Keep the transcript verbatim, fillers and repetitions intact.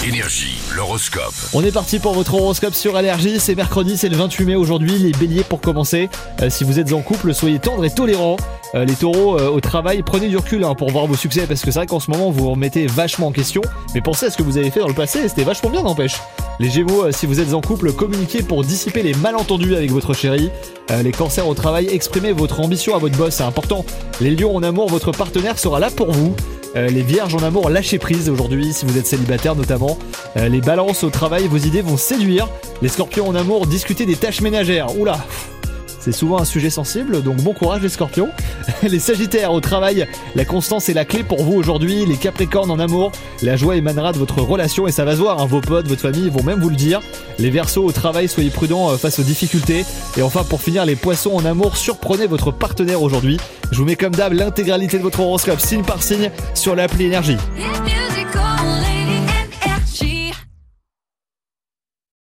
Énergie, l'horoscope. On est parti pour votre horoscope sur Énergie. C'est mercredi, c'est le vingt-huit mai aujourd'hui. Les béliers pour commencer. Euh, si vous êtes en couple, soyez tendres et tolérants. Euh, les taureaux euh, au travail, prenez du recul hein, pour voir vos succès. Parce que c'est vrai qu'en ce moment, vous vous remettez vachement en question. Mais pensez à ce que vous avez fait dans le passé et c'était vachement bien, n'empêche. Les gémeaux, euh, si vous êtes en couple, communiquez pour dissiper les malentendus avec votre chérie. Euh, les cancers au travail, exprimez votre ambition à votre boss, c'est important. Les lions en amour, votre partenaire sera là pour vous. Euh, les vierges en amour, lâchez prise aujourd'hui si vous êtes célibataire notamment. Euh, les balances au travail, vos idées vont séduire. Les scorpions en amour, discutez des tâches ménagères. Oula, c'est souvent un sujet sensible, donc bon courage les scorpions. Les sagittaires au travail, la constance est la clé pour vous aujourd'hui. Les capricornes en amour, la joie émanera de votre relation et ça va se voir, hein, vos potes, votre famille vont même vous le dire. Les verseaux au travail, soyez prudents face aux difficultés. Et enfin pour finir, les poissons en amour, surprenez votre partenaire aujourd'hui. Je vous mets comme d'hab l'intégralité de votre horoscope signe par signe sur l'appli Énergie.